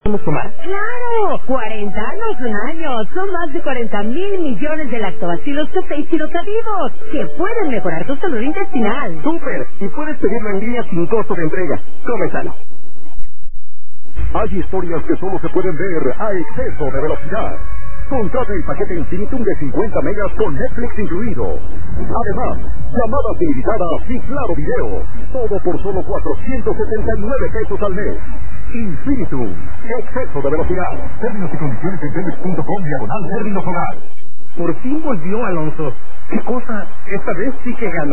podemos tomar? ¡Claro! 40 años, un año. Son más de 40,000 millones de lactobacilos T6 sirotativos que pueden mejorar tu salud intestinal. ¡Súper! Y puedes pedirlo en línea sin costo de entrega. Come sano. Hay historias que solo se pueden ver a exceso de velocidad. Contrata el paquete Infinitum de 50 megas con Netflix incluido. Además, llamadas ilimitadas y claro video. Todo por solo 479 pesos al mes. Infinitum. Exceso de velocidad. Términos y condiciones en telmex.com/términos hogar. Por fin volvió Alonso. ¿Qué cosa? Esta vez sí que ganó.